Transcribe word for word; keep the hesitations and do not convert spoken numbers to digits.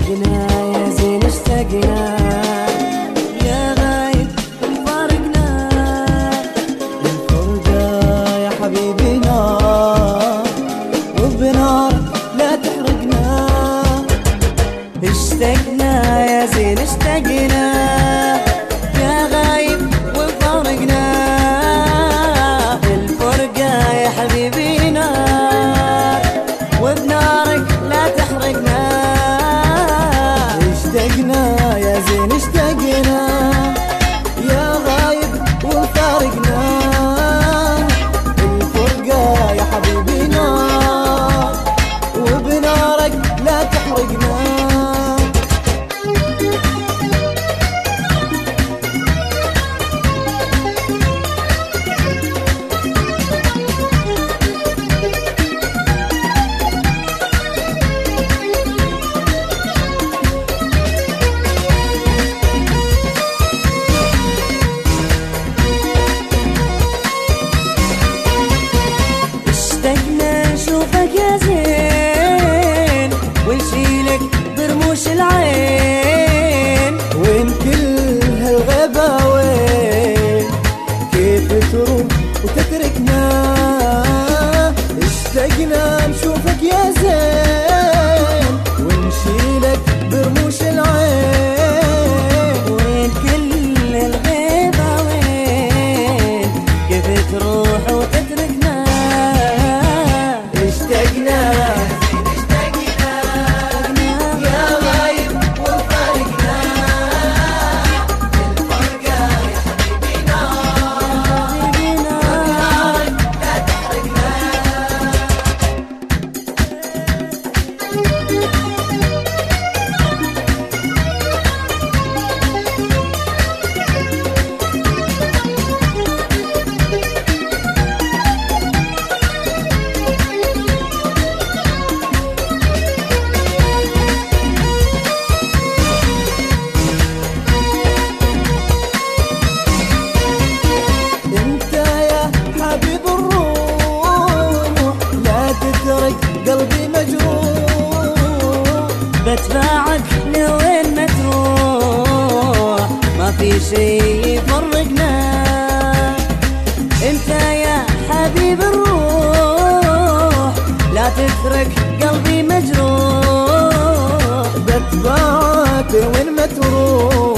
اشتقنا يا زين اشتقنا يا غايب مفارقنا الفرقة يا حبيبي نار وبنار لا تحرقنا اشتقنا يا زين اشتقنا يا غايب ومفارقنا الفرقة يا حبيبي نار وبنارك لا تحرقنا اشتقنا يا زين اشتقنا يا غايب ومفارقنا الفرقة يا حبيبي نار وبنارك لا تحرقنا نشوفك يا زين ونشيلك برموش العين وين كل هالغيبة وين كيف تروح وتتركنا اشتقنا نشوفك يا زين ونشيلك برموش العين وين كل هالغيبة وين كيف تروح وتتركنا اشتقنا اشتقنا يا غايب ومفارقنا الفرقة يا حبيبي نار ونارك لا تحرقنا قلبي مجروح بتباعك لوين ما تروح ما في شي يفرقنا انت يا حبيب الروح لا تترك قلبي مجروح بتباعك وين ما تروح